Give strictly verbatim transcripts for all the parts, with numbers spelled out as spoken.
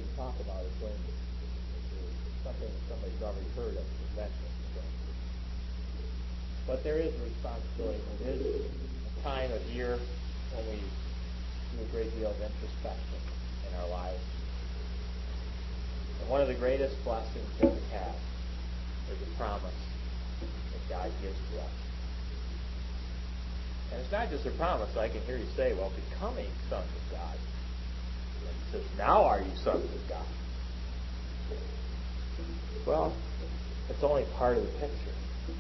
you talk about is going to is something that somebody's already heard at the convention. So. But there is a responsibility. It is a time of year when we do a great deal of introspection in our lives. And one of the greatest blessings that we have is a promise that God gives to us. And it's not just a promise. I can hear you say, well, becoming sons of God. And he says, now are you sons of God? Well, it's only part of the picture.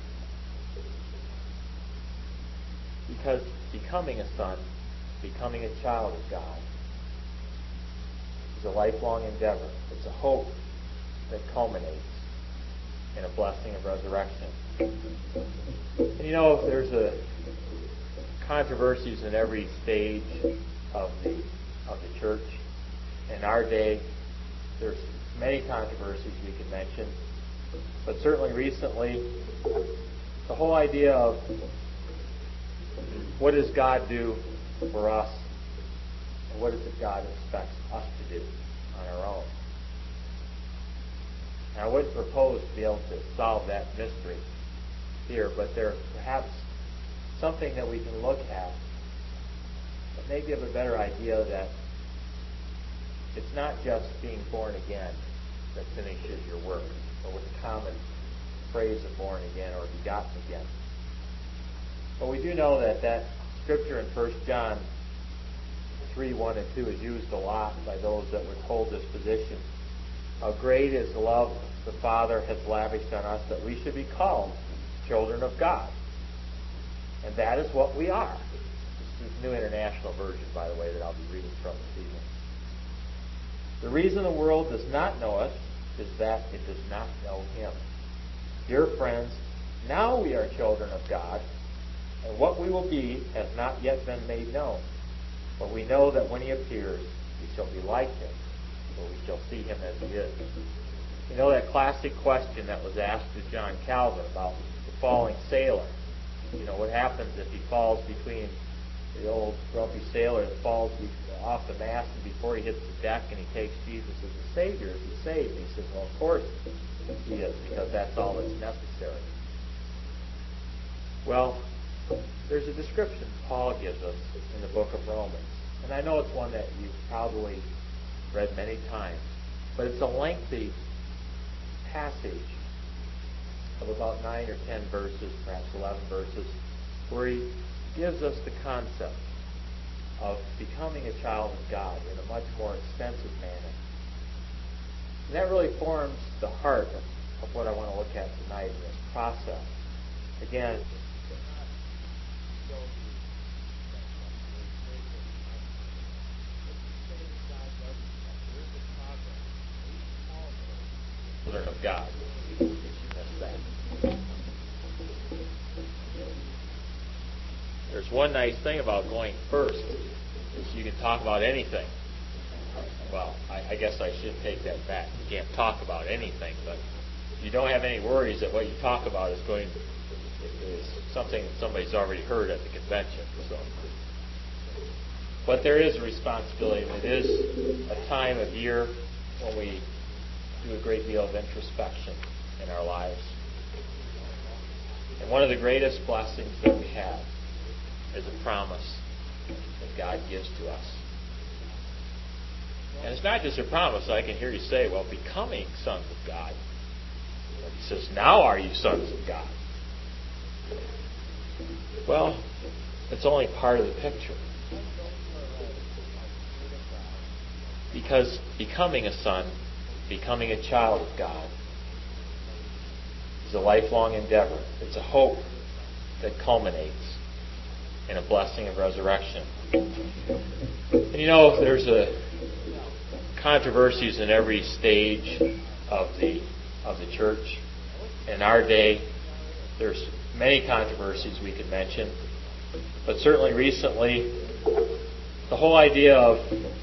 Because becoming a son, becoming a child of God, is a lifelong endeavor. It's a hope that culminates in a blessing of resurrection. And you know, there's a controversies in every stage of the of the church. In our day, there's many controversies we could mention, but certainly recently, the whole idea of what does God do for us, and what is it God expects us to do on our own. And I wouldn't propose to be able to solve that mystery here, but there's perhaps something that we can look at that may give a better idea that it's not just being born again that finishes your work, or with the common phrase of born again or begotten again. But we do know that that scripture in First John three, one and two is used a lot by those that would hold this position. How great is the love the Father has lavished on us that we should be called children of God. And that is what we are. This is the New International Version, by the way, that I'll be reading from this evening. The reason the world does not know us is that it does not know Him. Dear friends, now we are children of God, and what we will be has not yet been made known. But we know that when He appears, we shall be like Him, for we shall see Him as He is. You know that classic question that was asked to John Calvin about the falling sailor. You know, what happens if he falls between the old grumpy sailor that falls off the mast and before he hits the deck and he takes Jesus as a Savior, is he saved? And he says, well, of course he is, because that's all that's necessary. Well, there's a description Paul gives us in the book of Romans. And I know it's one that you've probably read many times, but it's a lengthy passage of about nine or ten verses, perhaps eleven verses, where he gives us the concept of becoming a child of God in a much more extensive manner. And that really forms the heart of, of what I want to look at tonight in this process. Again, children of God. There's one nice thing about going first, is you can talk about anything. Well, I, I guess I should take that back. You can't talk about anything, but you don't have any worries that what you talk about is going is something that somebody's already heard at the convention. So, but there is a responsibility. It is a time of year when we do a great deal of introspection in our lives. And one of the greatest blessings that we have is a promise that God gives to us. And it's not just a promise. I can hear you say, well, becoming sons of God. But he says, now are you sons of God? Well, it's only part of the picture. Because becoming a son, becoming a child of God, is a lifelong endeavor. It's a hope that culminates in a blessing of resurrection. And you know, there's a controversies in every stage of the of the church. In our day, there's many controversies we could mention, but certainly recently, the whole idea of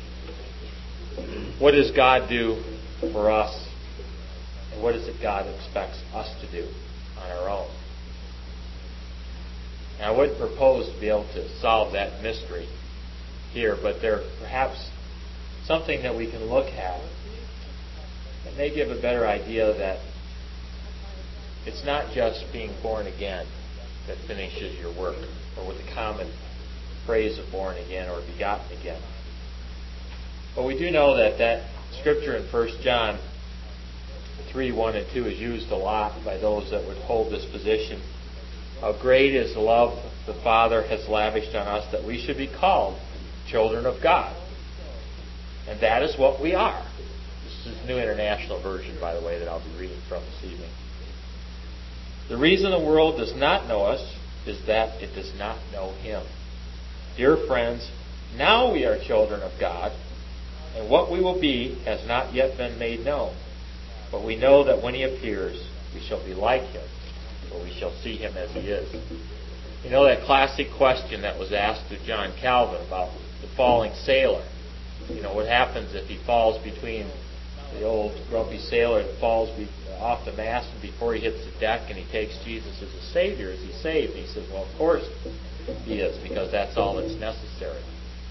what does God do for us, and what is it God expects us to do on our own. And I wouldn't propose to be able to solve that mystery here, but there's perhaps something that we can look at it may give a better idea that it's not just being born again that finishes your work, or with the common phrase of born again or begotten again. But we do know that that scripture in First John three, one and two is used a lot by those that would hold this position. How great is the love the Father has lavished on us that we should be called children of God. And that is what we are. This is the New International Version, by the way, that I'll be reading from this evening. The reason the world does not know us is that it does not know Him. Dear friends, now we are children of God, and what we will be has not yet been made known. But we know that when He appears, we shall be like Him, for we shall see Him as He is. You know that classic question that was asked to John Calvin about the falling sailor. You know, what happens if he falls between the old grumpy sailor that falls be, off the mast and before he hits the deck, and he takes Jesus as a Savior? Is he saved? And he says, well, of course he is, because that's all that's necessary.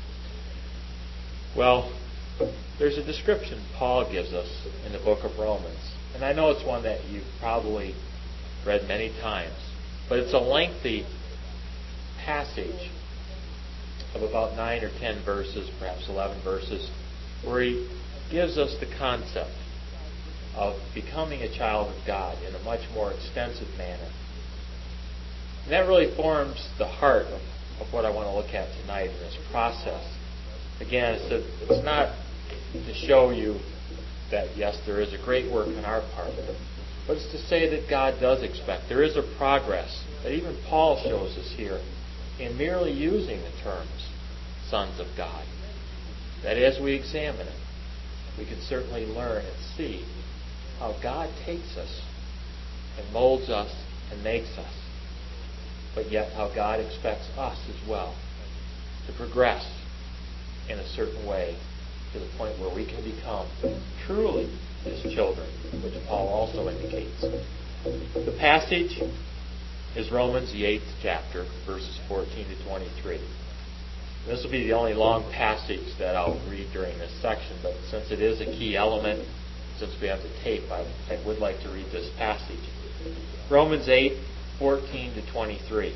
Well, there's a description Paul gives us in the book of Romans. And I know it's one that you've probably read many times. But it's a lengthy passage of about nine or ten verses, perhaps eleven verses, where he gives us the concept of becoming a child of God in a much more extensive manner. And that really forms the heart of, of what I want to look at tonight in this process. Again, it's, a, it's not to show you that, yes, there is a great work on our part, but it's to say that God does expect. There is a progress that even Paul shows us here in merely using the terms sons of God. That as we examine it, we can certainly learn and see how God takes us and molds us and makes us, but yet how God expects us as well to progress in a certain way to the point where we can become truly His children, which Paul also indicates. The passage is Romans, the eighth chapter, verses fourteen to twenty-three. This will be the only long passage that I'll read during this section, but since it is a key element, since we have the tape, I, I would like to read this passage. Romans eight, fourteen to twenty-three.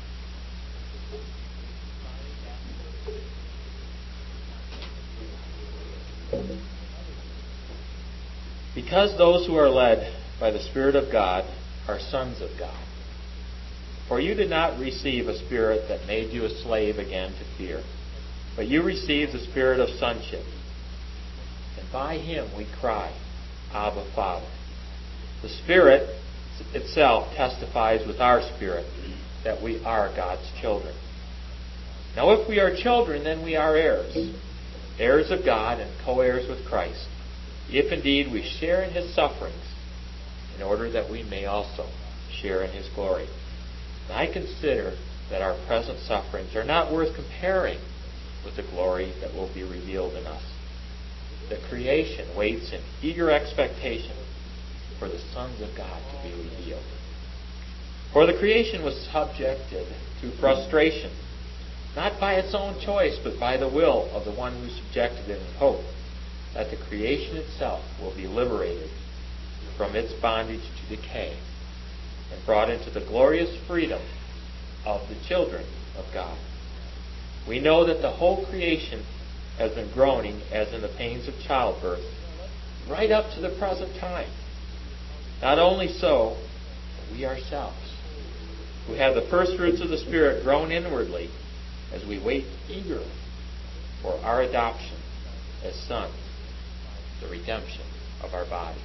Because those who are led by the Spirit of God are sons of God. For you did not receive a spirit that made you a slave again to fear, but you received the spirit of sonship. And by Him we cry, Abba, Father. The Spirit itself testifies with our spirit that we are God's children. Now if we are children, then we are heirs, heirs of God and co-heirs with Christ, if indeed we share in His sufferings, in order that we may also share in His glory. And I consider that our present sufferings are not worth comparing with the glory that will be revealed in us. The creation waits in eager expectation for the sons of God to be revealed. For the creation was subjected to frustration, not by its own choice, but by the will of the one who subjected it in hope that the creation itself will be liberated from its bondage to decay and brought into the glorious freedom of the children of God. We know that the whole creation has been groaning as in the pains of childbirth right up to the present time. Not only so, but we ourselves, who have the first fruits of the Spirit, groan inwardly as we wait eagerly for our adoption as sons, the redemption of our bodies.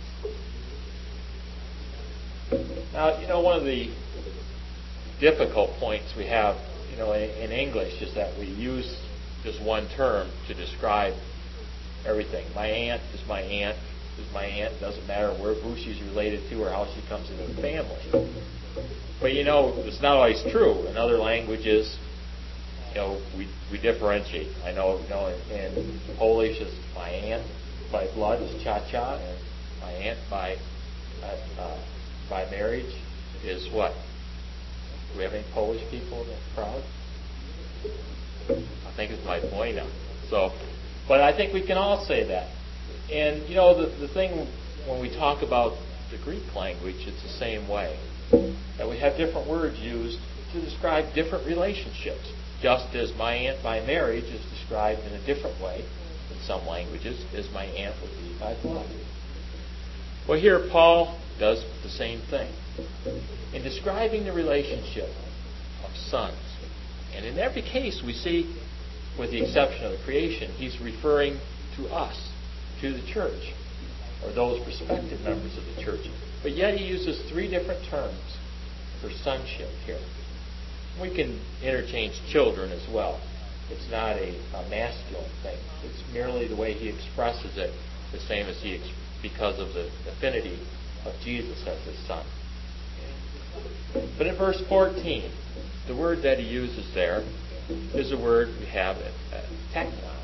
Now, you know, one of the difficult points we have, you know, in, in English is that we use this one term to describe everything. My aunt is my aunt is my aunt. It doesn't matter where, who she's related to or how she comes into the family. But, you know, it's not always true. In other languages, you know, we, we differentiate. I know, you know, in, in Polish is my aunt by blood is Cha-Cha, and my aunt by uh, by marriage is what? Do we have any Polish people in the crowd? I think it's my Buena. So, but I think we can all say that. And, you know, the, the thing when we talk about the Greek language, it's the same way. That we have different words used to describe different relationships. Just as my aunt by marriage is described in a different way in some languages as my aunt would be by blood. Well, here Paul does the same thing. In describing the relationship of sons, and in every case we see, with the exception of the creation, he's referring to us, to the church, or those prospective members of the church. But yet he uses three different terms for sonship here. We can interchange children as well. It's not a, a masculine thing. It's merely the way he expresses it, the same as he, ex- because of the affinity of Jesus as his son. But in verse fourteen, the word that he uses there is a word we have at, at teknon.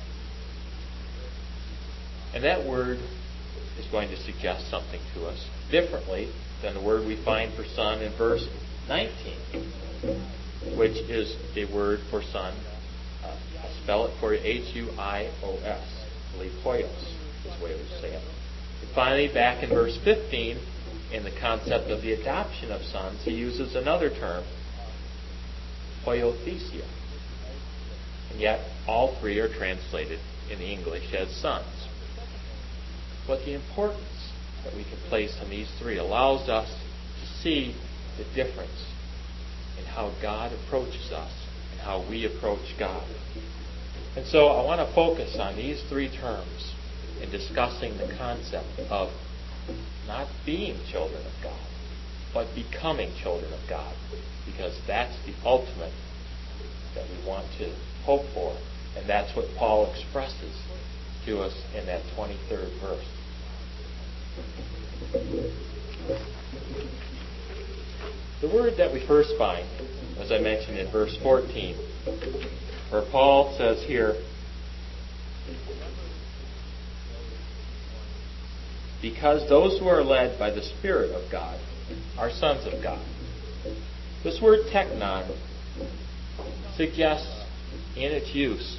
And that word is going to suggest something to us differently than the word we find for son in verse nineteen, which is a word for son. Uh, I'll spell it for you, H U I O S. I believe hoios is the way we say it. And finally, back in verse fifteen, in the concept of the adoption of sons, he uses another term, hoiothesia. And yet, all three are translated in the English as sons. But the importance that we can place on these three allows us to see the difference in how God approaches us and how we approach God. And so I want to focus on these three terms in discussing the concept of not being children of God, but becoming children of God, because that's the ultimate that we want to hope for, and that's what Paul expresses to us in that twenty-third verse. The word that we first find, as I mentioned in verse fourteen, where Paul says here, because those who are led by the Spirit of God are sons of God. This word teknon suggests in its use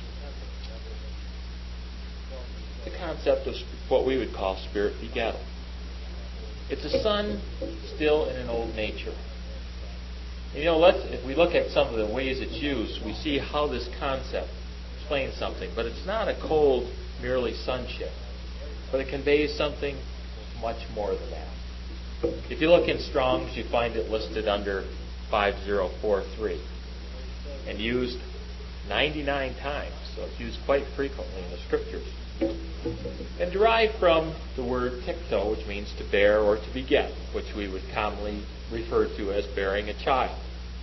the concept of what we would call spirit begettal. It's a son still in an old nature. You know, let's if we look at some of the ways it's used, we see how this concept explains something. But it's not a cold, merely sonship. But it conveys something much more than that. If you look in Strong's, you find it listed under five zero four three and used ninety-nine times. So it's used quite frequently in the Scriptures. And derived from the word tikto, which means to bear or to beget, which we would commonly refer to as bearing a child.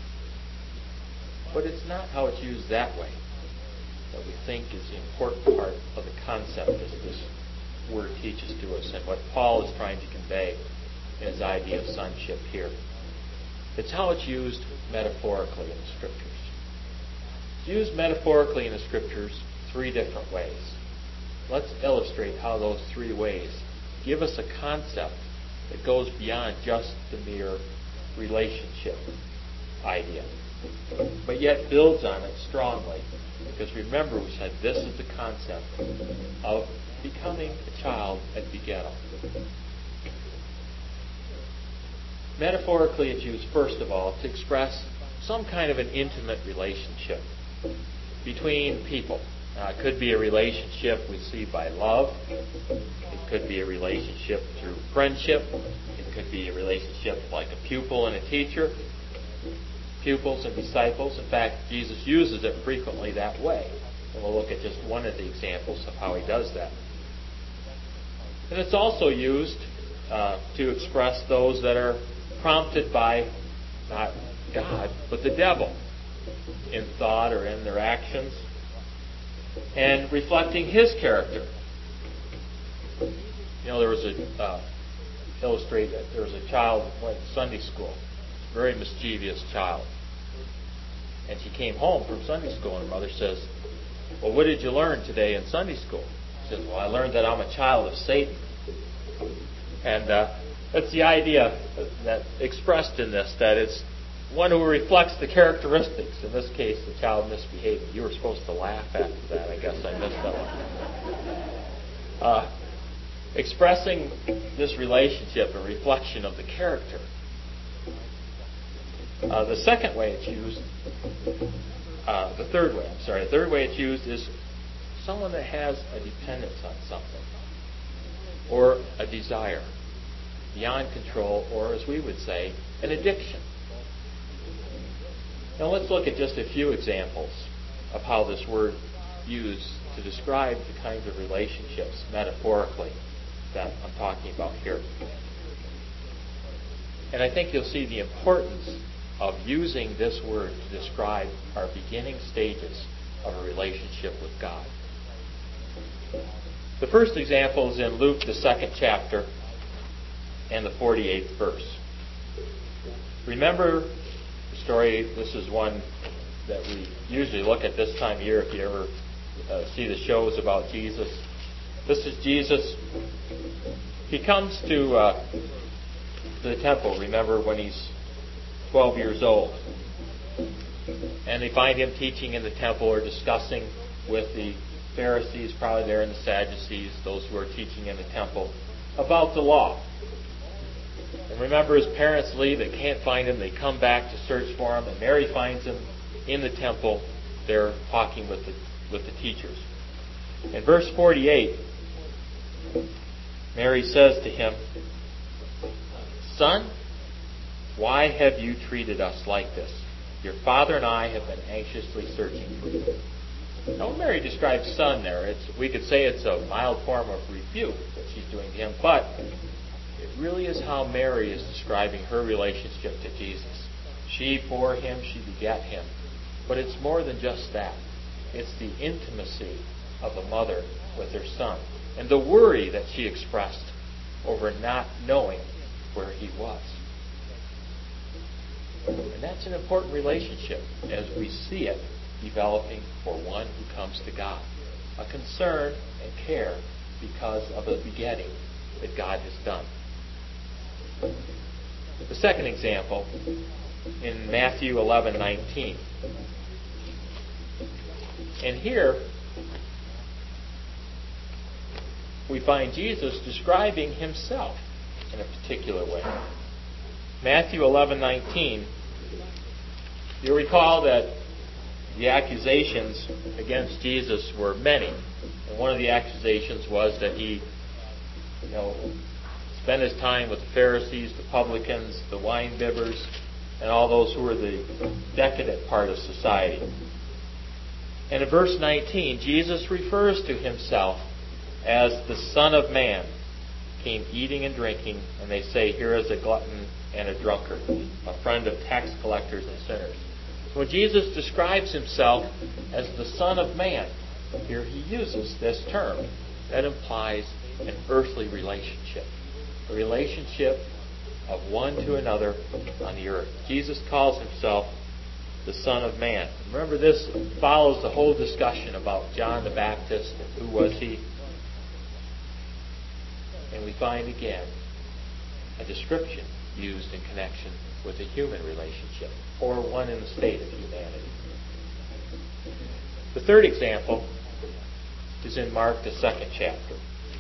But it's not how it's used that way that we think is the important part of the concept that this word teaches to us and what Paul is trying to convey in his idea of sonship here. It's how it's used metaphorically in the Scriptures. It's used metaphorically in the Scriptures three different ways. Let's illustrate how those three ways give us a concept that goes beyond just the mere relationship idea, but yet builds on it strongly. Because remember, we said this is the concept of becoming a child at begettal. Metaphorically, it's used, first of all, to express some kind of an intimate relationship between people. Now, it could be a relationship we see by love. It could be a relationship through friendship. It could be a relationship like a pupil and a teacher. Pupils and disciples. In fact, Jesus uses it frequently that way. And we'll look at just one of the examples of how he does that. And it's also used uh, to express those that are prompted by not God, but the devil in thought or in their actions, and reflecting his character. You know, there was a uh, illustrate that there was a child who went to Sunday school, a very mischievous child, and she came home from Sunday school, and her mother says, "Well, what did you learn today in Sunday school?" She says, "Well, I learned that I'm a child of Satan." And uh, that's the idea that expressed in this, that it's one who reflects the characteristics. In this case, the child misbehaving. You were supposed to laugh after that. I guess I missed that one. Uh, expressing this relationship, a reflection of the character. Uh, the second way it's used, uh, the third way, I'm sorry, the third way it's used is someone that has a dependence on something or a desire beyond control, or as we would say, an addiction. Now let's look at just a few examples of how this word used to describe the kinds of relationships metaphorically that I'm talking about here. And I think you'll see the importance of using this word to describe our beginning stages of a relationship with God. The first example is in Luke, the second chapter, and the forty-eighth verse. Remember the story, this is one that we usually look at this time of year if you ever uh, see the shows about Jesus. This is Jesus. He comes to uh, the temple, remember, when he's twelve years old. And they find him teaching in the temple or discussing with the Pharisees, probably there, and the Sadducees, those who are teaching in the temple, about the law. And remember, his parents leave, they can't find him, they come back to search for him, and Mary finds him in the temple there talking with the, with the teachers. In verse forty-eight, Mary says to him, "Son, why have you treated us like this? Your father and I have been anxiously searching for you." Now, when Mary describes son there, it's, we could say it's a mild form of rebuke that she's doing to him, but it really is how Mary is describing her relationship to Jesus. She bore him, she begat him. But it's more than just that. It's the intimacy of a mother with her son, and the worry that she expressed over not knowing where he was. And that's an important relationship as we see it developing for one who comes to God. A concern and care because of a begetting that God has done. The second example in Matthew eleven nineteen. And here we find Jesus describing himself in a particular way. Matthew eleven nineteen. You'll recall that the accusations against Jesus were many. And one of the accusations was that he, you know, spent his time with the Pharisees, the publicans, the wine bibbers, and all those who were the decadent part of society. And in verse nineteen, Jesus refers to himself as the Son of Man, came eating and drinking, and they say, here is a glutton and a drunkard, a friend of tax collectors and sinners. When Jesus describes himself as the Son of Man, here he uses this term that implies an earthly relationship, a relationship of one to another on the earth. Jesus calls himself the Son of Man. Remember, this follows the whole discussion about John the Baptist and who was he. And we find again a description used in connection with a human relationship, or one in the state of humanity. The third example is in Mark, the second chapter.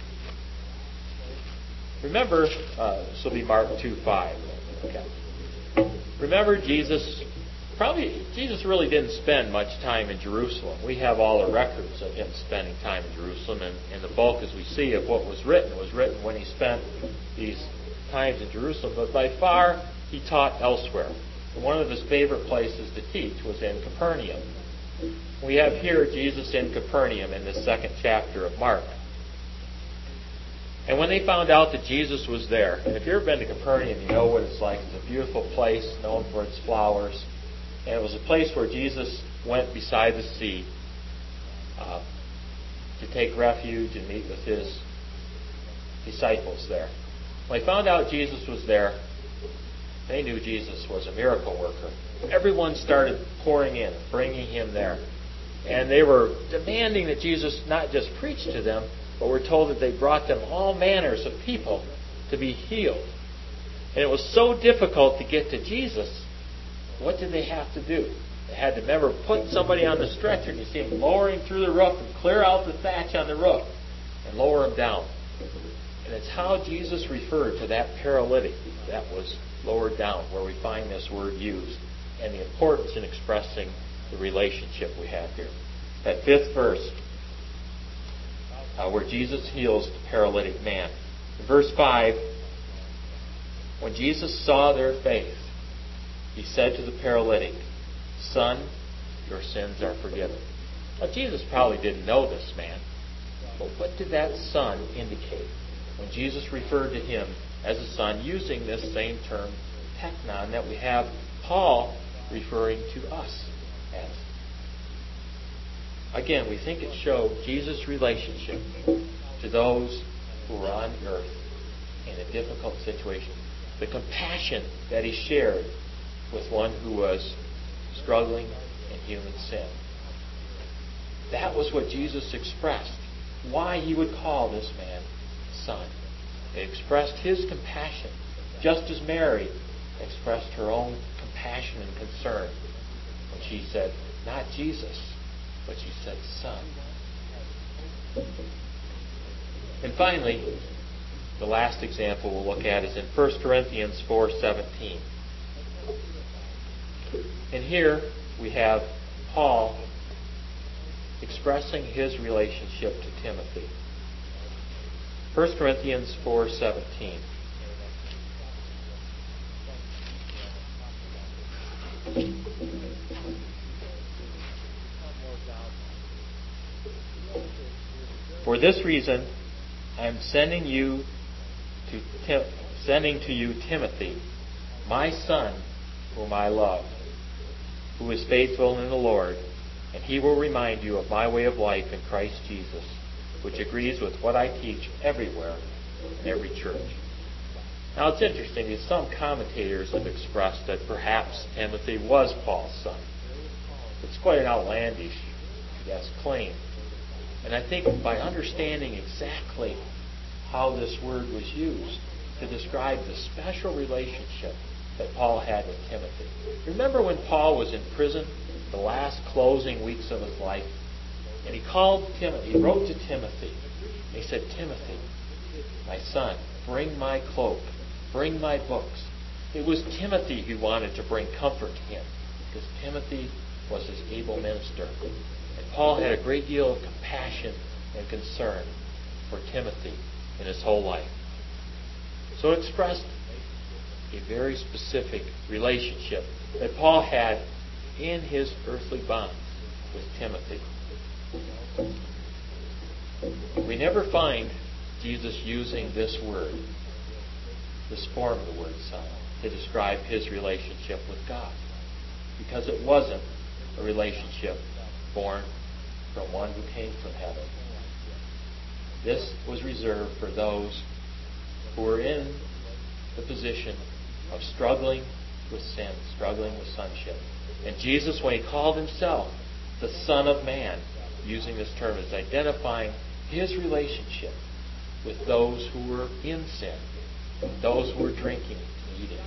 Remember, uh, this will be Mark two five. Okay. Remember, Jesus, probably, Jesus really didn't spend much time in Jerusalem. We have all the records of him spending time in Jerusalem, and, and the bulk, as we see, of what was written was written when he spent these times in Jerusalem. But by far, he taught elsewhere. One of his favorite places to teach was in Capernaum. We have here Jesus in Capernaum in the second chapter of Mark. And when they found out that Jesus was there, and if you've ever been to Capernaum, you know what it's like. It's a beautiful place known for its flowers. And it was a place where Jesus went beside the sea uh, to take refuge and meet with his disciples there. When they found out Jesus was there, they knew Jesus was a miracle worker. Everyone started pouring in, bringing him there. And they were demanding that Jesus not just preach to them, but we're told that they brought them all manners of people to be healed. And it was so difficult to get to Jesus. What did they have to do? They had to, remember, put somebody on the stretcher. And you see him lowering through the roof and clear out the thatch on the roof and lower him down. And it's how Jesus referred to that paralytic that was lowered down, where we find this word used, and the importance in expressing the relationship we have here. That fifth verse, uh, where Jesus heals the paralytic man. In verse five, when Jesus saw their faith, he said to the paralytic, "Son, your sins are forgiven." Now, Jesus probably didn't know this man, but what did that son indicate when Jesus referred to him as a son, using this same term, teknon, that we have Paul referring to us as? Again, we think it showed Jesus' relationship to those who were on earth in a difficult situation. The compassion that he shared with one who was struggling in human sin. That was what Jesus expressed. Why he would call this man son. He expressed his compassion, just as Mary expressed her own compassion and concern when she said, not Jesus, but she said son. And finally, the last example we'll look at is in First Corinthians four seventeen. And here we have Paul expressing his relationship to Timothy. First Corinthians four seventeen. For this reason, I am sending you to Tim- sending to you Timothy, my son, whom I love, who is faithful in the Lord, and he will remind you of my way of life in Christ Jesus, which agrees with what I teach everywhere in every church. Now it's interesting that some commentators have expressed that perhaps Timothy was Paul's son. It's quite an outlandish, I guess, claim. And I think by understanding exactly how this word was used to describe the special relationship that Paul had with Timothy. Remember when Paul was in prison, the last closing weeks of his life, and he called Timothy, he wrote to Timothy, and he said, Timothy, my son, bring my cloak, bring my books. It was Timothy who wanted to bring comfort to him, because Timothy was his able minister. And Paul had a great deal of compassion and concern for Timothy in his whole life. So it expressed a very specific relationship that Paul had in his earthly bond with Timothy. We never find Jesus using this word, this form of the word son, to describe his relationship with God, because it wasn't a relationship born from one who came from heaven. This was reserved for those who were in the position of struggling with sin, struggling with sonship. And Jesus, when he called himself the Son of Man, using this term, is identifying his relationship with those who were in sin, those who were drinking and eating.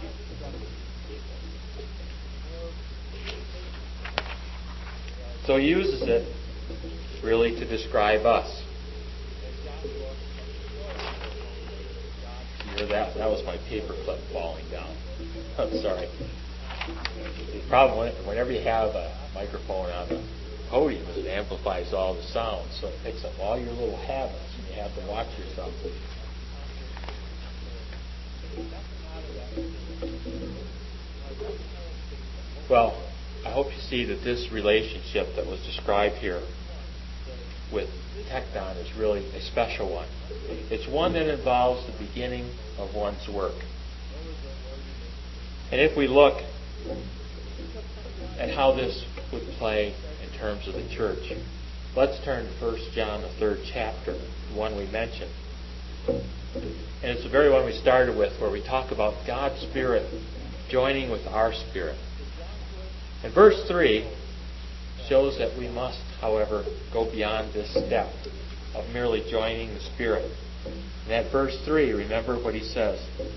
So he uses it really to describe us. You hear that? That was my paper clip falling down. I'm sorry. The problem, whenever you have a microphone on the podium, is it amplifies all the sound, so it picks up all your little habits, and you have to watch yourself. Well, I hope you see that this relationship that was described here with teknon is really a special one. It's one that involves the beginning of one's work. And if we look at how this would play in terms of the church, let's turn to First John, the third chapter, the one we mentioned. And it's the very one we started with, where we talk about God's Spirit joining with our spirit. And verse three shows that we must, however, go beyond this step of merely joining the Spirit. And at verse three, remember what he says.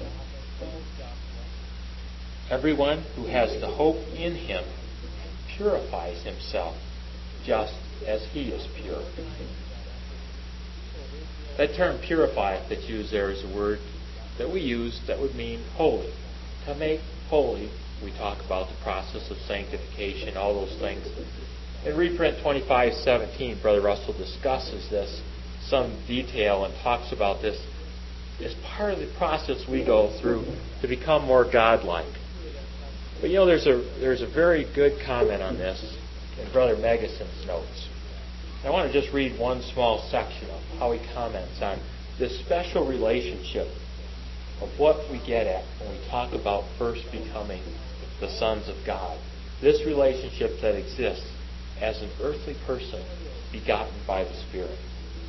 Everyone who has the hope in him purifies himself just as he is pure. That term purifieth that's used there is a word that we use that would mean holy. To make holy, we talk about the process of sanctification, all those things. In reprint twenty-five seventeen, Brother Russell discusses this some detail and talks about this as part of the process we go through to become more godlike. But you know, there's a there's a very good comment on this in Brother Megason's notes. I want to just read one small section of how he comments on this special relationship of what we get at when we talk about first becoming the sons of God. This relationship that exists as an earthly person begotten by the Spirit.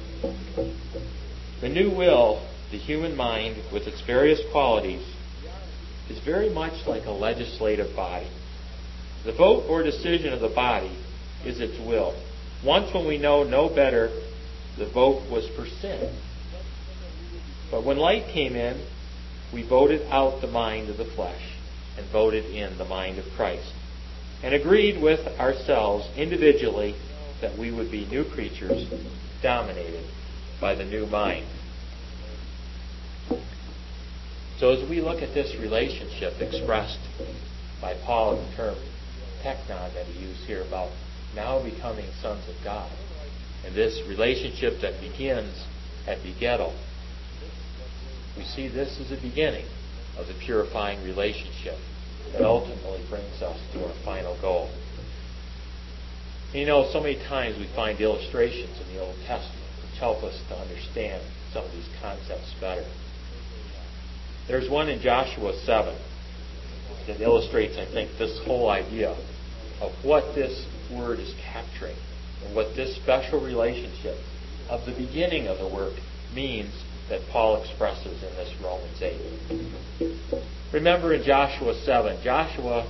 The new will, the human mind with its various qualities, is very much like a legislative body. The vote or decision of the body is its will. Once when we know no better, the vote was for sin. But when light came in, we voted out the mind of the flesh and voted in the mind of Christ, and agreed with ourselves individually that we would be new creatures dominated by the new mind. So as we look at this relationship expressed by Paul in the term teknon that he used here about now becoming sons of God, and this relationship that begins at begettal, we see this as the beginning of the purifying relationship that ultimately brings us to our final goal. And you know, so many times we find illustrations in the Old Testament which help us to understand some of these concepts better. There's one in Joshua seven that illustrates, I think, this whole idea of what this word is capturing and what this special relationship of the beginning of the work means that Paul expresses in this Romans eight. Remember in Joshua seven, Joshua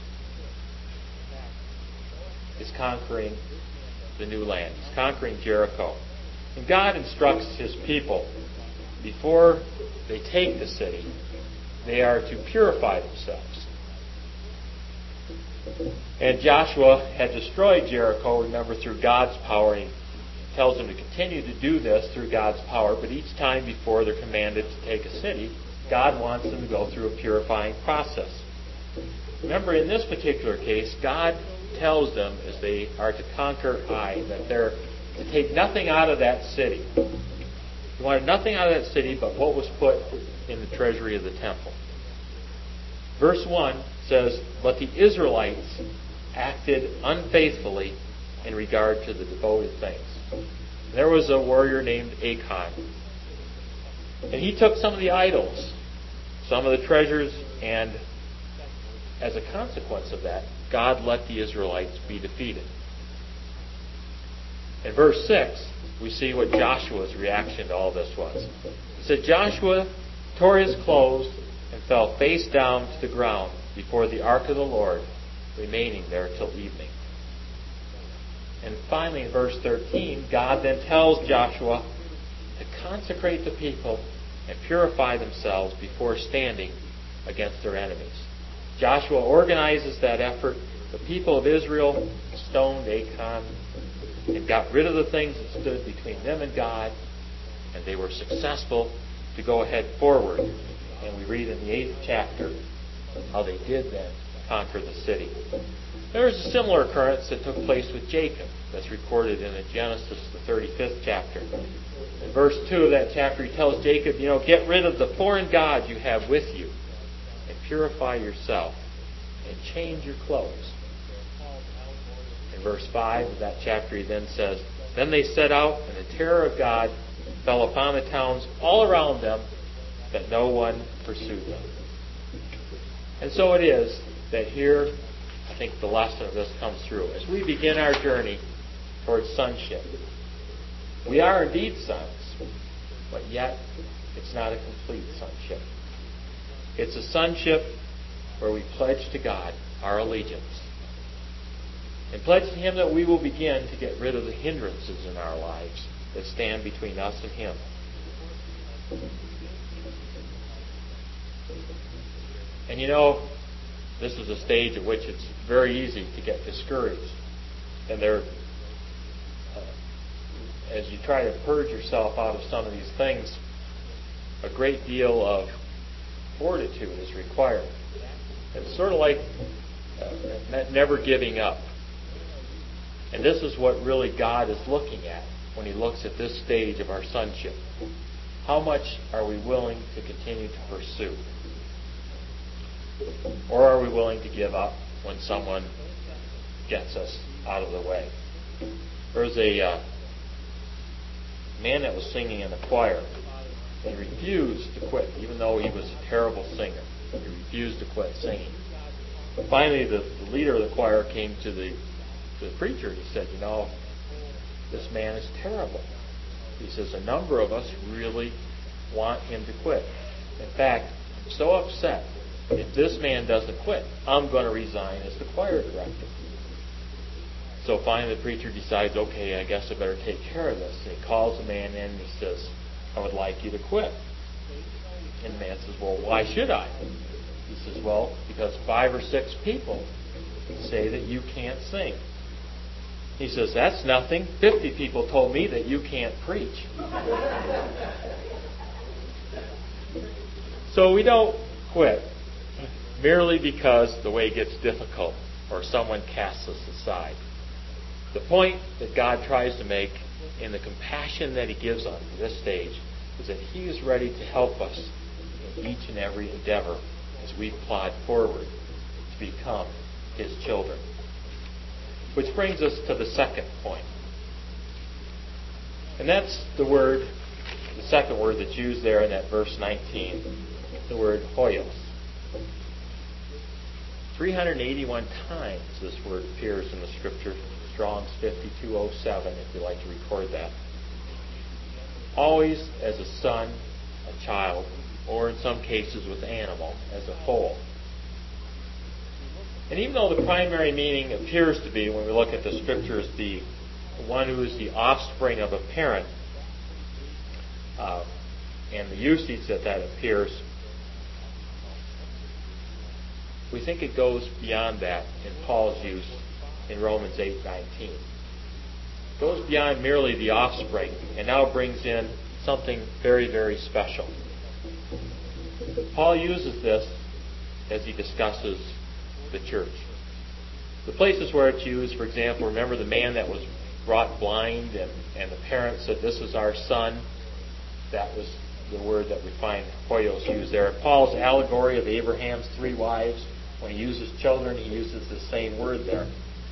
is conquering the new land. He's conquering Jericho. And God instructs his people, before they take the city, they are to purify themselves. And Joshua had destroyed Jericho, remember, through God's power. He tells them to continue to do this through God's power, but each time before they're commanded to take a city, God wants them to go through a purifying process. Remember, in this particular case, God tells them as they are to conquer Ai that they're to take nothing out of that city. He wanted nothing out of that city but what was put in the treasury of the temple. Verse one says, "But the Israelites acted unfaithfully in regard to the devoted things." There was a warrior named Achan, and he took some of the idols, some of the treasures, and as a consequence of that, God let the Israelites be defeated. In verse six, we see what Joshua's reaction to all this was. It said, "Joshua tore his clothes and fell face down to the ground before the ark of the Lord, remaining there till evening." And finally, in verse thirteen, God then tells Joshua to consecrate the people and purify themselves before standing against their enemies. Joshua organizes that effort. The people of Israel stoned Achan and got rid of the things that stood between them and God, and they were successful to go ahead forward. And we read in the eighth chapter how they did then conquer the city. There's a similar occurrence that took place with Jacob that's recorded in Genesis, the thirty-fifth chapter. In verse two of that chapter, he tells Jacob, you know, get rid of the foreign gods you have with you and purify yourself and change your clothes. In verse five of that chapter, he then says, "Then they set out, and the terror of God fell upon the towns all around them, that no one pursued them." And so it is that here, I think the lesson of this comes through. As we begin our journey towards sonship, we are indeed sons, but yet it's not a complete sonship. It's a sonship where we pledge to God our allegiance and pledge to Him that we will begin to get rid of the hindrances in our lives that stand between us and Him. And you know, this is a stage at which it's very easy to get discouraged. And there, uh, as you try to purge yourself out of some of these things, a great deal of fortitude is required. It's sort of like uh, never giving up. And this is what really God is looking at when He looks at this stage of our sonship. How much are we willing to continue to pursue? Or are we willing to give up when someone gets us out of the way? There was a uh, man that was singing in the choir. He refused to quit, even though he was a terrible singer. He refused to quit singing. Finally, the, the leader of the choir came to the, to the preacher and he said, you know, this man is terrible. He says, a number of us really want him to quit. In fact, I'm so upset. If this man doesn't quit, I'm going to resign as the choir director. So finally the preacher decides, okay, I guess I better take care of this. And he calls the man in and he says, I would like you to quit. And the man says, well, why should I? He says, well, because five or six people say that you can't sing. He says, that's nothing. Fifty people told me that you can't preach. So we don't quit merely because the way gets difficult or someone casts us aside. The point that God tries to make in the compassion that He gives us at this stage is that He is ready to help us in each and every endeavor as we plod forward to become His children. Which brings us to the second point. And that's the word, the second word that's used there in that verse nineteen, the word hoios. three hundred eighty-one times this word appears in the Scripture, Strong's fifty-two oh seven, if you'd like to record that. Always as a son, a child, or in some cases with animal, as a whole. And even though the primary meaning appears to be, when we look at the Scriptures, the one who is the offspring of a parent, uh, and the usage that that appears, we think it goes beyond that in Paul's use in Romans eight nineteen. It goes beyond merely the offspring and now brings in something very, very special. Paul uses this as he discusses the church. The places where it's used, for example, remember the man that was brought blind and, and the parents said, this is our son. That was the word that we find hoios used there. Paul's allegory of Abraham's three wives, when he uses children, he uses the same word there.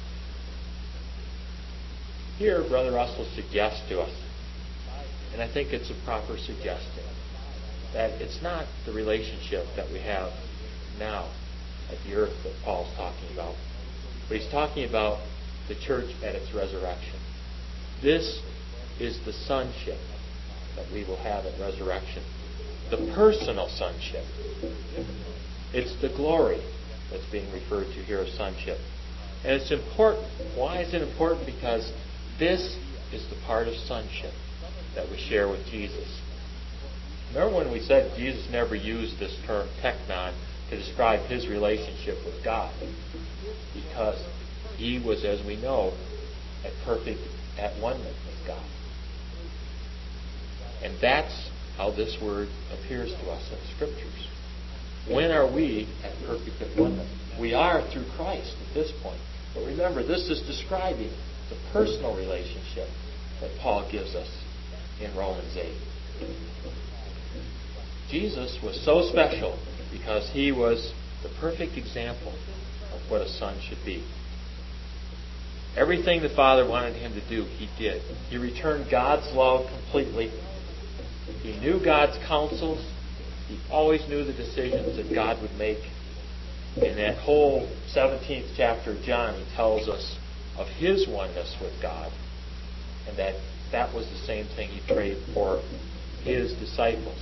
Here, Brother Russell suggests to us, and I think it's a proper suggestion, that it's not the relationship that we have now at the earth that Paul's talking about, but he's talking about the church at its resurrection. This is the sonship that we will have at resurrection. The personal sonship. It's the glory that's being referred to here as sonship. And it's important. Why is it important? Because this is the part of sonship that we share with Jesus. Remember when we said Jesus never used this term teknon to describe His relationship with God? Because He was, as we know, at perfect at one with God. And that's how this word appears to us in the Scriptures. When are we at perfect at one? We are through Christ at this point. But remember, this is describing the personal relationship that Paul gives us in Romans eight. Jesus was so special because He was the perfect example of what a son should be. Everything the Father wanted Him to do, He did. He returned God's love completely. He knew God's counsels. He always knew the decisions that God would make. In that whole seventeenth chapter of John, He tells us of His oneness with God, and that that was the same thing He prayed for His disciples.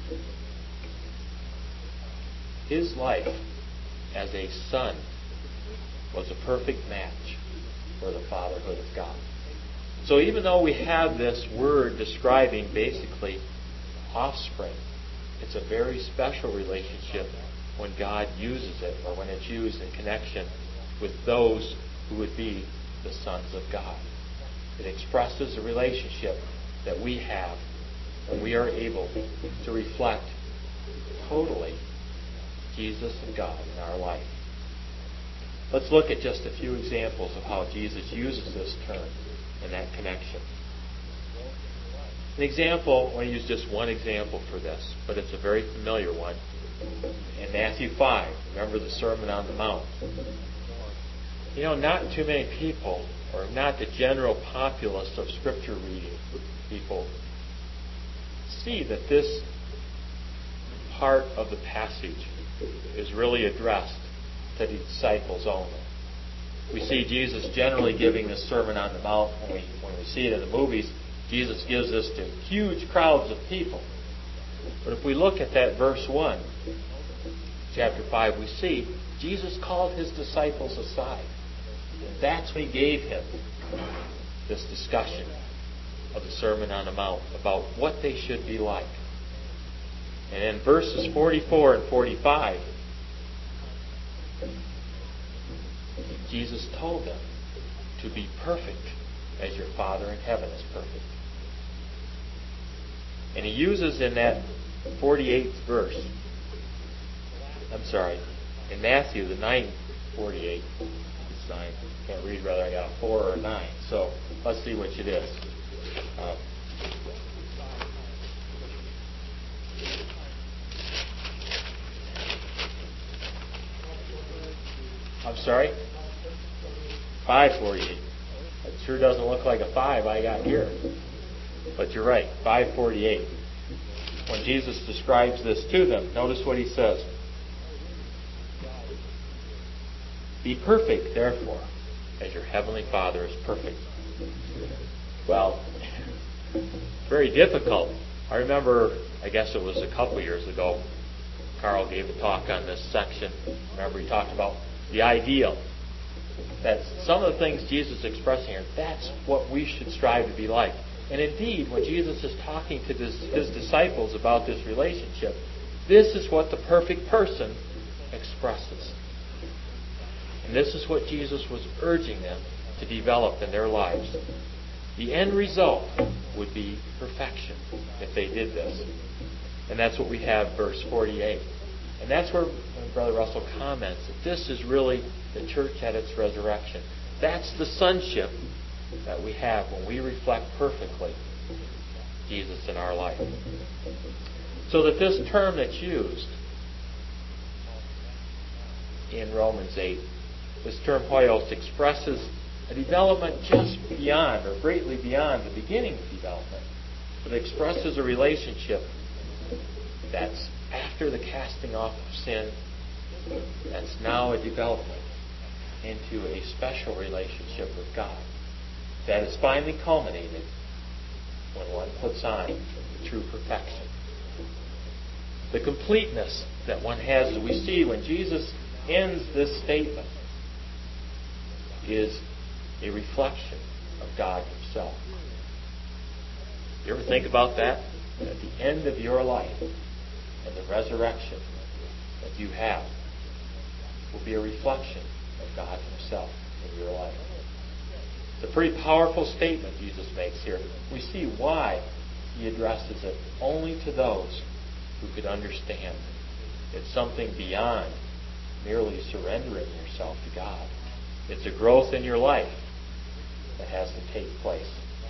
His life as a son was a perfect match for the fatherhood of God. So even though we have this word describing basically offspring, it's a very special relationship when God uses it, or when it's used in connection with those who would be the sons of God. It expresses the relationship that we have when we are able to reflect totally Jesus and God in our life. Let's look at just a few examples of how Jesus uses this term in that connection. An example, I want to use just one example for this, but it's a very familiar one. In Matthew five, remember the Sermon on the Mount. You know, not too many people, or not the general populace of Scripture reading people, see that this part of the passage is really addressed to the disciples only. We see Jesus generally giving the Sermon on the Mount. When we, when we see it in the movies, Jesus gives this to huge crowds of people. But if we look at that verse one, chapter five, we see Jesus called his disciples aside. And that's when he gave him this discussion of the Sermon on the Mount about what they should be like. And in verses forty-four and forty-five, Jesus told them to be perfect as your Father in heaven is perfect. And he uses in that forty-eighth verse, I'm sorry, in Matthew, the ninth forty-eight, it's nine, can't read whether I got a four or a nine, so let's see which it is. Um, I'm sorry? five forty-eight. It sure doesn't look like a five I got here. But you're right, five forty-eight. When Jesus describes this to them, notice what he says. Be perfect, therefore, as your heavenly Father is perfect. Well, very difficult. I remember, I guess it was a couple years ago, Carl gave a talk on this section. Remember, he talked about the ideal. That's some of the things Jesus is expressing here. That's what we should strive to be like. And indeed, when Jesus is talking to his, his disciples about this relationship, this is what the perfect person expresses. And this is what Jesus was urging them to develop in their lives. The end result would be perfection if they did this. And that's what we have, verse forty-eight. And that's where Brother Russell comments that this is really the church at its resurrection. That's the sonship that we have when we reflect perfectly Jesus in our life. So that this term that's used in Romans eight, this term hoios, expresses a development just beyond or greatly beyond the beginning of development. But it expresses a relationship that's after the casting off of sin, that's now a development into a special relationship with God that is finally culminated when one puts on true perfection. The completeness that one has, as we see when Jesus ends this statement, is a reflection of God himself. You ever think about that? At the end of your life, and the resurrection that you have will be a reflection of God himself in your life. It's a pretty powerful statement Jesus makes here. We see why he addresses it only to those who could understand. It's something beyond merely surrendering yourself to God. It's a growth in your life that has to take place.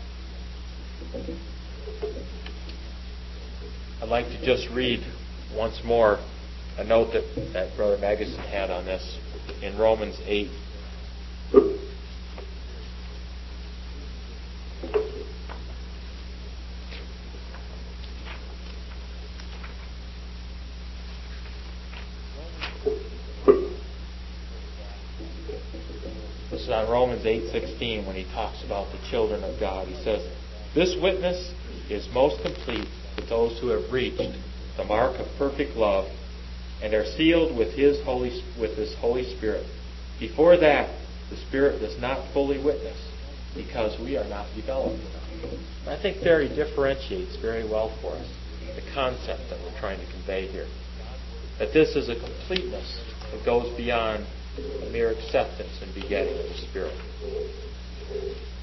I'd like to just read once more a note that, that Brother Magnuson had on this in Romans eight. This is on Romans eight sixteen when he talks about the children of God. He says, "This witness is most complete with those who have reached the mark of perfect love and are sealed with his holy with his Holy Spirit. Before that, the Spirit does not fully witness because we are not developed enough." I think there he differentiates very well for us the concept that we're trying to convey here. That this is a completeness that goes beyond a mere acceptance and begetting of the Spirit.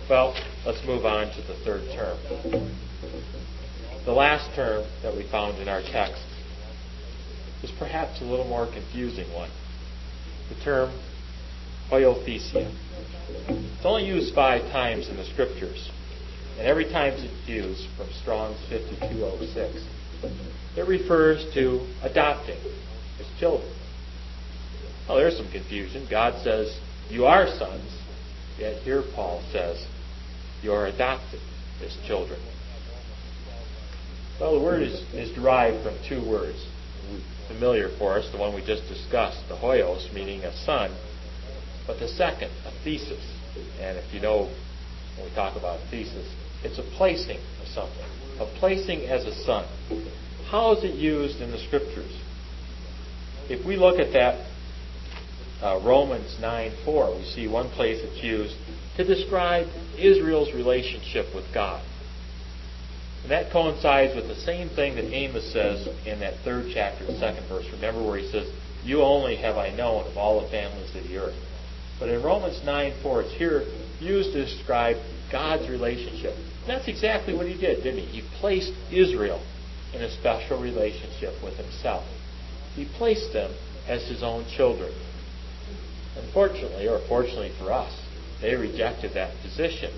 Well, let's move on to the third term. The last term that we found in our text is perhaps a little more confusing one. The term hoiothesia. It's only used five times in the Scriptures, and every time it's used, from Strong's fifty-two oh six, it refers to adopting as children. Well, there's some confusion. God says, you are sons, yet here Paul says, you are adopted as children. Well, the word is, is derived from two words. Familiar for us, the one we just discussed, the hoios, meaning a son, but the second, a thesis. And if you know, when we talk about thesis, it's a placing of something, a placing as a son. How is it used in the Scriptures? If we look at that uh, Romans nine four, we see one place it's used to describe Israel's relationship with God. And that coincides with the same thing that Amos says in that third chapter, the second verse. Remember where he says, you only have I known of all the families of the earth. But in Romans nine four, it's here used to describe God's relationship. And that's exactly what he did, didn't he? He placed Israel in a special relationship with himself. He placed them as his own children. Unfortunately, or fortunately for us, they rejected that position.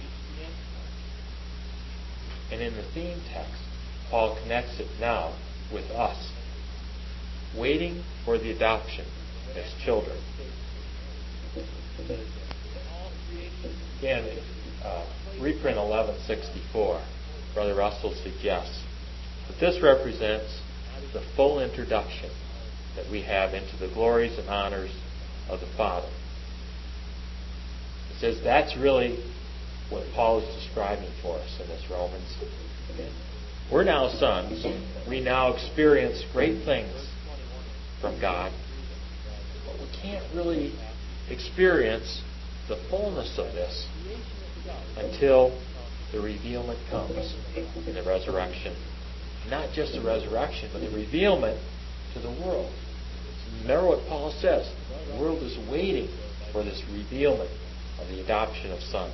And in the theme text, Paul connects it now with us, waiting for the adoption as children. Again, uh, reprint eleven sixty-four, Brother Russell suggests that this represents the full introduction that we have into the glories and honors of the Father. It says that's really what Paul is describing for us in this Romans. We're now sons. We now experience great things from God. But we can't really experience the fullness of this until the revealment comes in the resurrection. Not just the resurrection, but the revealment to the world. Remember what Paul says. The world is waiting for this revealment of the adoption of sons.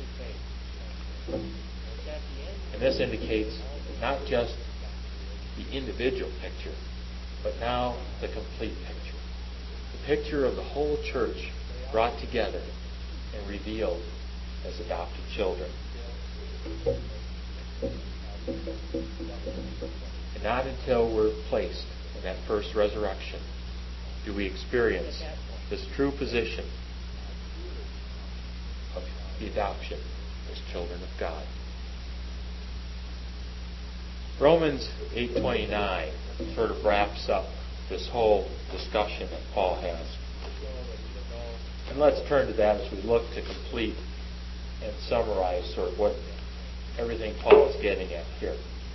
And this indicates not just the individual picture, but now the complete picture. The picture of the whole church brought together and revealed as adopted children. And not until we're placed in that first resurrection do we experience this true position of the adoption as children of God. Romans eight twenty-nine sort of wraps up this whole discussion that Paul has. And let's turn to that as we look to complete and summarize sort of what everything Paul is getting at here.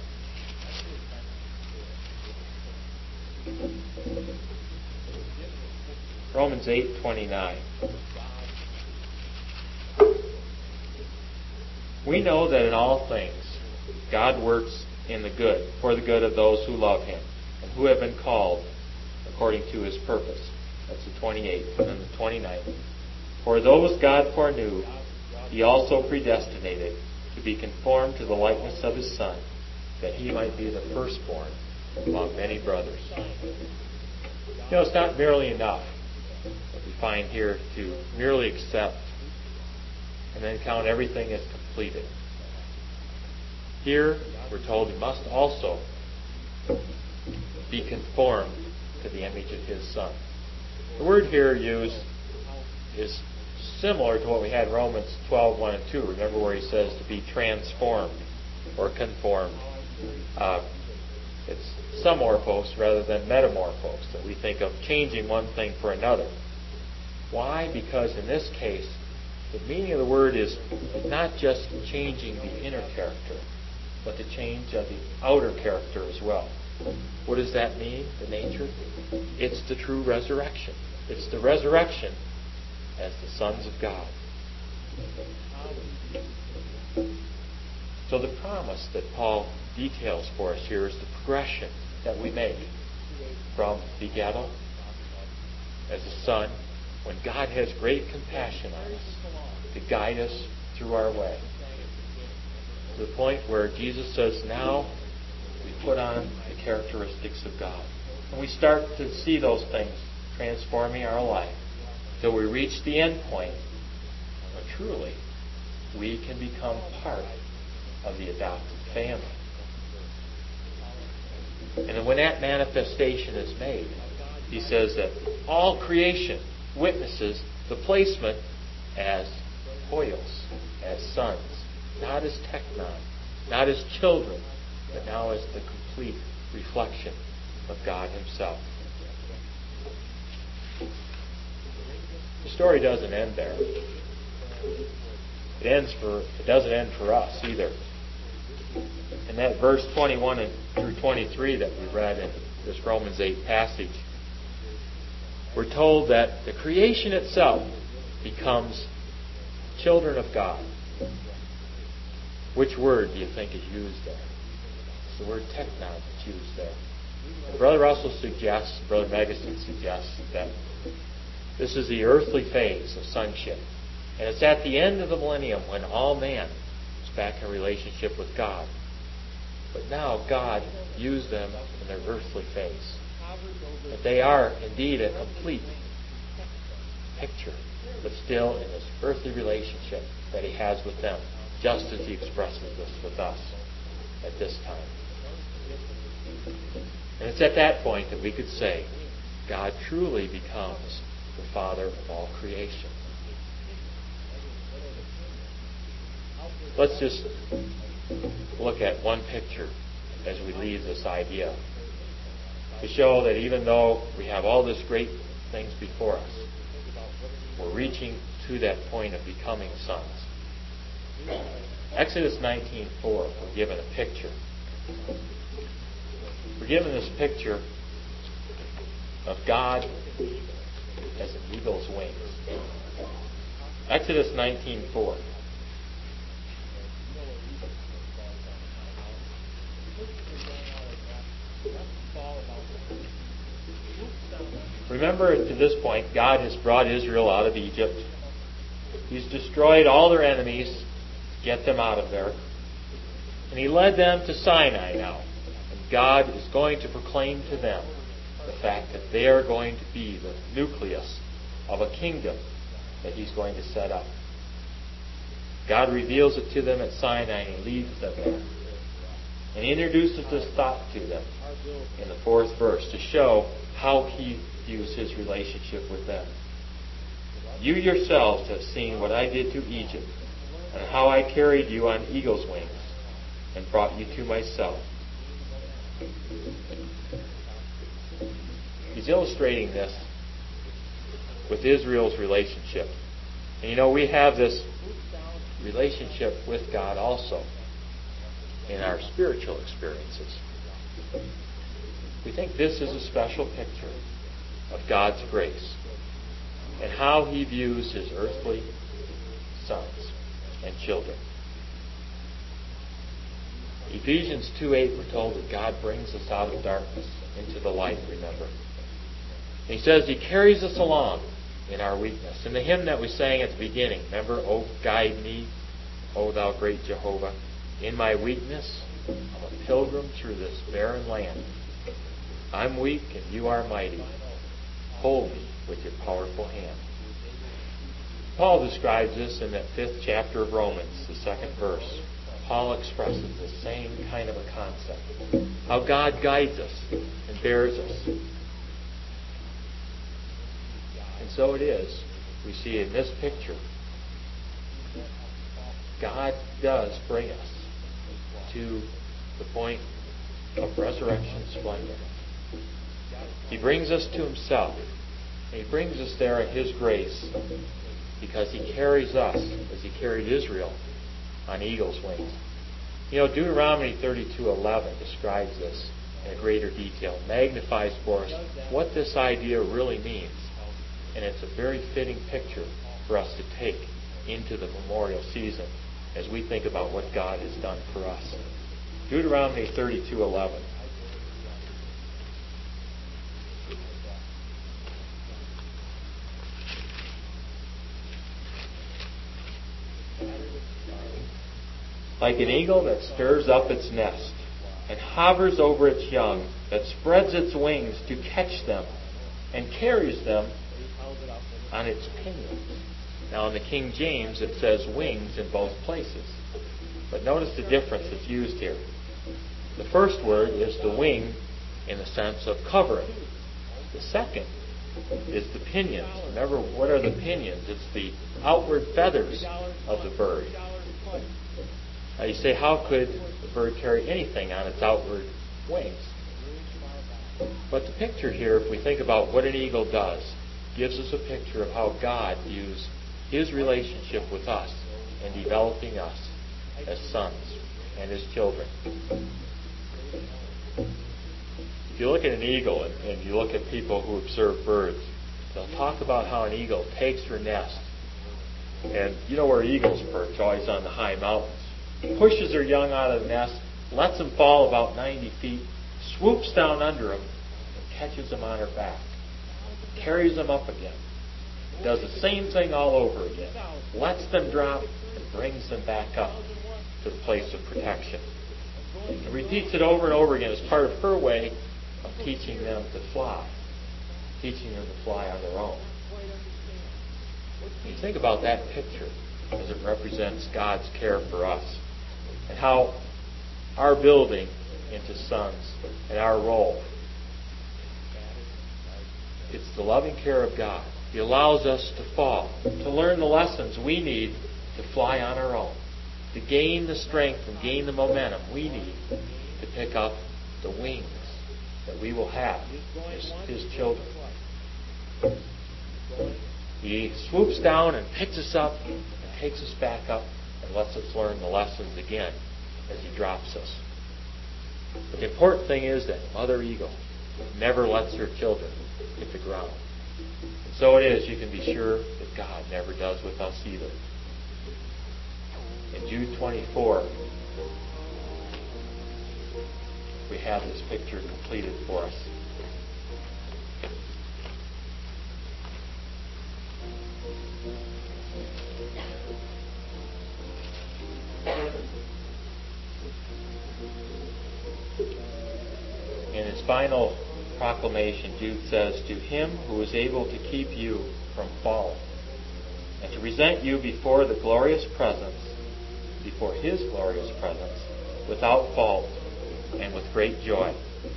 Romans eight twenty-nine. We know that in all things God works in the good, for the good of those who love Him, and who have been called according to His purpose. That's the twenty-eighth, and then the twenty-ninth. For those God foreknew, He also predestinated to be conformed to the likeness of His Son, that He might be the firstborn among many brothers. You know, it's not merely enough that we find here to merely accept and then count everything as completed. Here, we're told we must also be conformed to the image of His Son. The word here used is similar to what we had in Romans twelve, one and two. Remember where he says to be transformed or conformed. Uh, it's somorphos rather than metamorphos, that we think of changing one thing for another. Why? Because in this case, the meaning of the word is not just changing the inner character, but the change of the outer character as well. What does that mean, the nature? It's the true resurrection. It's the resurrection as the sons of God. So the promise that Paul details for us here is the progression that we make from begettal as a son, when God has great compassion on us to guide us through our way. To the point where Jesus says, now we put on the characteristics of God. And we start to see those things transforming our life till we reach the end point where truly we can become part of the adopted family. And then when that manifestation is made, he says that all creation witnesses the placement as hoyos, as sons, not as teknon, not as children, but now as the complete reflection of God Himself. The story doesn't end there. It ends for it doesn't end for us either. In that verse twenty-one and through twenty-three that we read in this Romans eight passage, we're told that the creation itself becomes children of God. Which word do you think is used there? It's the word teknon that's used there. And Brother Russell suggests, Brother Megason suggests that this is the earthly phase of sonship. And it's at the end of the millennium when all man is back in relationship with God. But now God used them in their earthly phase. That they are indeed a complete picture, but still in this earthly relationship that He has with them, just as He expresses this with us at this time. And it's at that point that we could say God truly becomes the Father of all creation. Let's just look at one picture as we leave this idea to show that even though we have all this great things before us, we're reaching to that point of becoming sons. Exodus nineteen four, we're given a picture. We're given this picture of God as an eagle's wings. Exodus nineteen four. Remember, to this point, God has brought Israel out of Egypt. He's destroyed all their enemies to get them out of there. And He led them to Sinai now. And God is going to proclaim to them the fact that they are going to be the nucleus of a kingdom that He's going to set up. God reveals it to them at Sinai and He leads them there. And He introduces this thought to them in the fourth verse to show how He views His relationship with them. You yourselves have seen what I did to Egypt, and how I carried you on eagle's wings and brought you to myself. He's illustrating this with Israel's relationship. And you know, we have this relationship with God also in our spiritual experiences. We think this is a special picture of God's grace and how He views His earthly sons and children. Ephesians two eight, we're told that God brings us out of darkness into the light, remember. And He says He carries us along in our weakness. In the hymn that we sang at the beginning, remember, "O guide me, O thou great Jehovah, in my weakness, I'm a pilgrim through this barren land. I'm weak and you are mighty. Hold me with your powerful hand." Paul describes this in that fifth chapter of Romans, the second verse. Paul expresses the same kind of a concept. How God guides us and bears us. And so it is, we see in this picture, God does bring us to the point of resurrection splendor. He brings us to Himself. And He brings us there in His grace because He carries us, as He carried Israel, on eagle's wings. You know, Deuteronomy thirty-two eleven describes this in greater detail, magnifies for us what this idea really means. And it's a very fitting picture for us to take into the memorial season as we think about what God has done for us. Deuteronomy thirty-two eleven. like an eagle that stirs up its nest and hovers over its young, that spreads its wings to catch them and carries them on its pinions. Now in the King James it says wings in both places. But notice the difference that's used here. The first word is the wing in the sense of covering. The second is the pinions. Remember, what are the pinions? It's the outward feathers of the bird. Now you say, how could the bird carry anything on its outward wings? But the picture here, if we think about what an eagle does, gives us a picture of how God views His relationship with us in developing us as sons and His children. If you look at an eagle and, and you look at people who observe birds, they'll talk about how an eagle takes her nest. And you know where eagles perch, always on the high mountains. Pushes her young out of the nest, lets them fall about ninety feet, swoops down under them, and catches them on her back. Carries them up again. Does the same thing all over again. Lets them drop and brings them back up to the place of protection. And repeats it over and over again as part of her way of teaching them to fly. Teaching them to fly on their own. When you think about that picture as it represents God's care for us and how our building into sons and our role, it's the loving care of God. He allows us to fall, to learn the lessons we need to fly on our own, to gain the strength and gain the momentum we need to pick up the wings that we will have as His children. He swoops down and picks us up and takes us back up and lets us learn the lessons again as He drops us. But the important thing is that Mother Eagle never lets her children hit the ground. And so it is, you can be sure that God never does with us either. In Jude twenty-four, we have this picture completed for us. In his final proclamation, Jude says, "To Him who is able to keep you from falling, and to present you before the glorious presence, before His glorious presence, without fault and with great joy."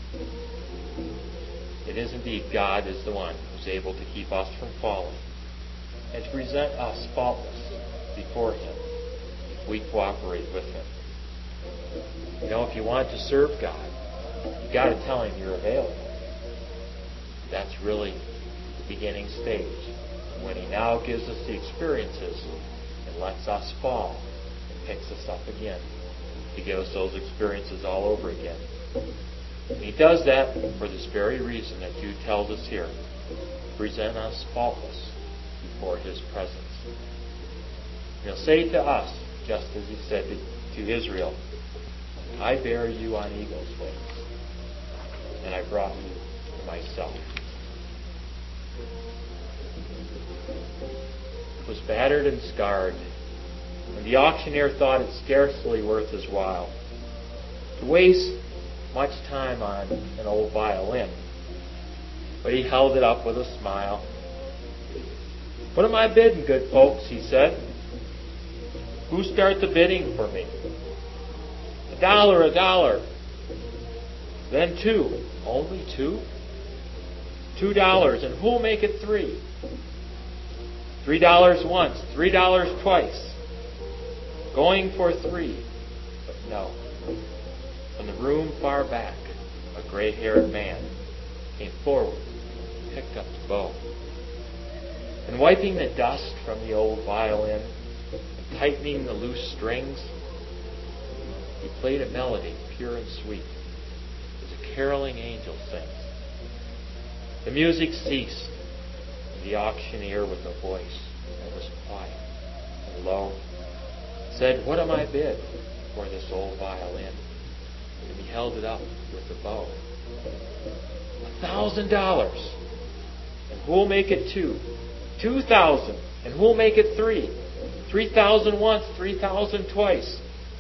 It is indeed God is the one who's able to keep us from falling and to present us faultless before Him if we cooperate with Him. You know, if you want to serve God, you've got to tell Him you're available. That's really the beginning stage, when He now gives us the experiences and lets us fall and picks us up again to give us those experiences all over again. And He does that for this very reason that Jude tells us here. Present us faultless before His presence. He'll say to us, just as He said to, to Israel, "I bear you on eagle's wings, and I brought you to myself." It was battered and scarred, and the auctioneer thought it scarcely worth his while to waste much time on an old violin. But he held it up with a smile. "What am I bidding, good folks?" he said. "Who start the bidding for me?" "A dollar, a dollar." "Then two." "Only two?" Two dollars, and who'll make it three?" Three dollars once, three dollars twice. Going for three. But no. From the room far back, a gray-haired man came forward and picked up the bow. And wiping the dust from the old violin and tightening the loose strings, he played a melody pure and sweet, as a caroling angel sings. The music ceased, and the auctioneer, with a voice that was quiet and low, said, "What am I bid for this old violin?" And he held it up with the bow. "A thousand dollars. And who'll make it two? Two thousand. And who'll make it three? Three thousand once, three thousand twice.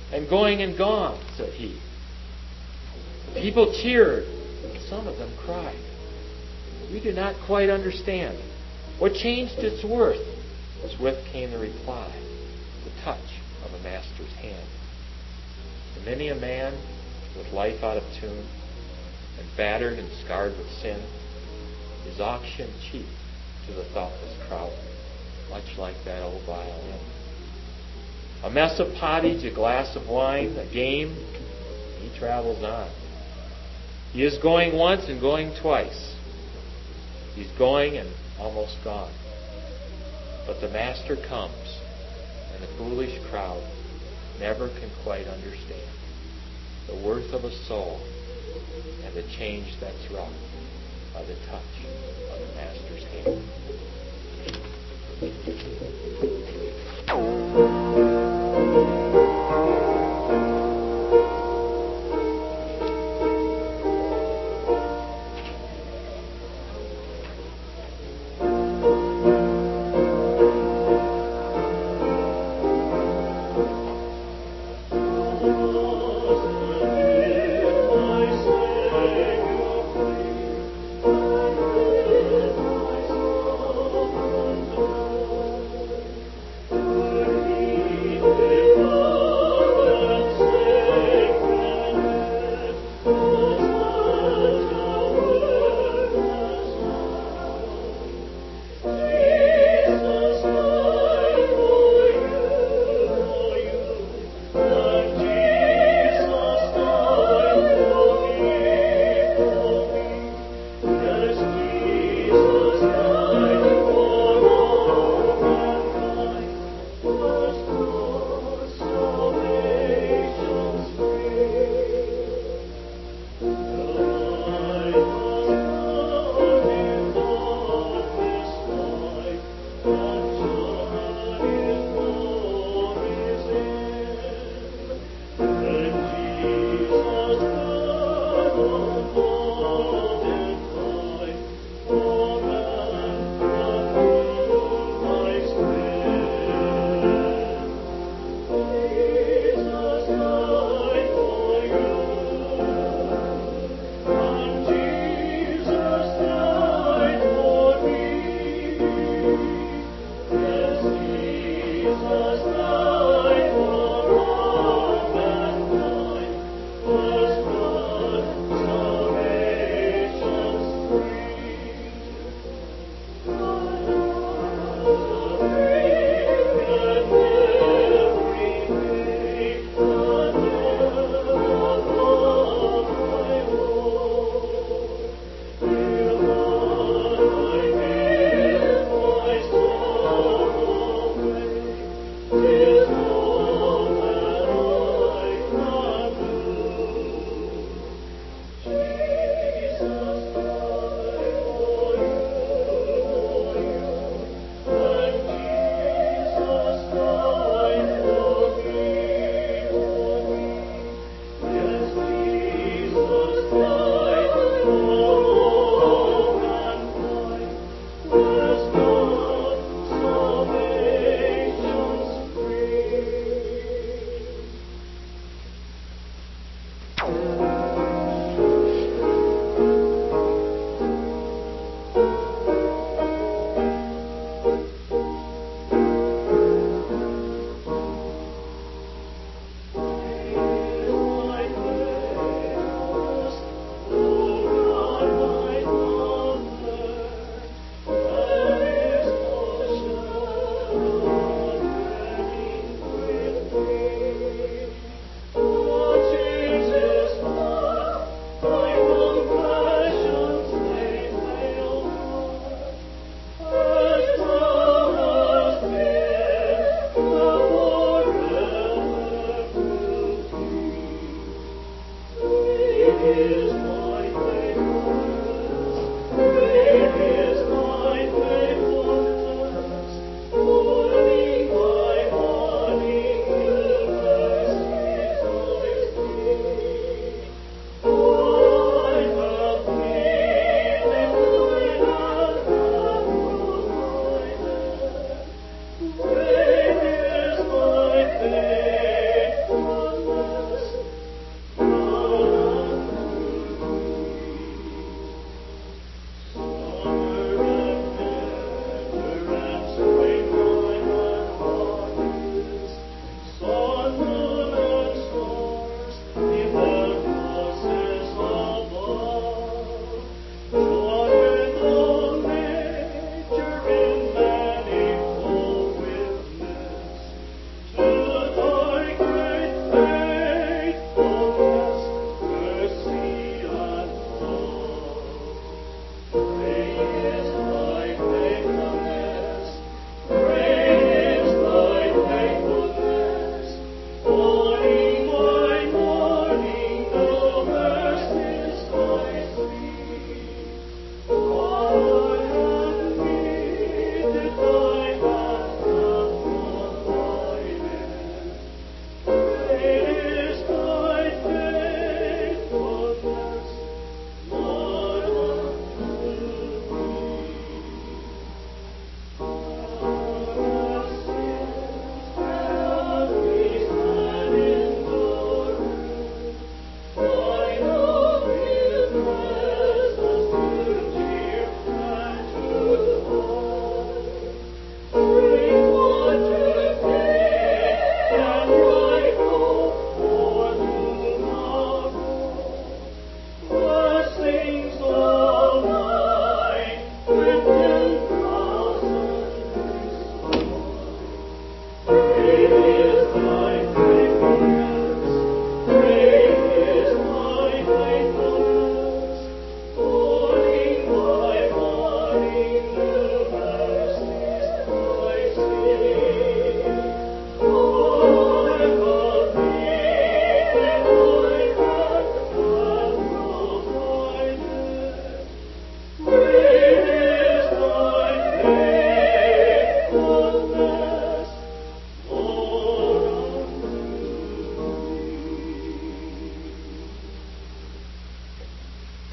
"I'm going and gone," said he. The people cheered, but some of them cried, "We do not quite understand. What changed its worth?" Swift came the reply, the touch of a master's hand. To many a man with life out of tune and battered and scarred with sin is auction cheap to the thoughtless crowd, much like that old violin. A mess of pottage, a glass of wine, a game, he travels on. He is going once and going twice. He's going and almost gone. But the Master comes, and the foolish crowd never can quite understand the worth of a soul and the change that's wrought by the touch of the Master's hand.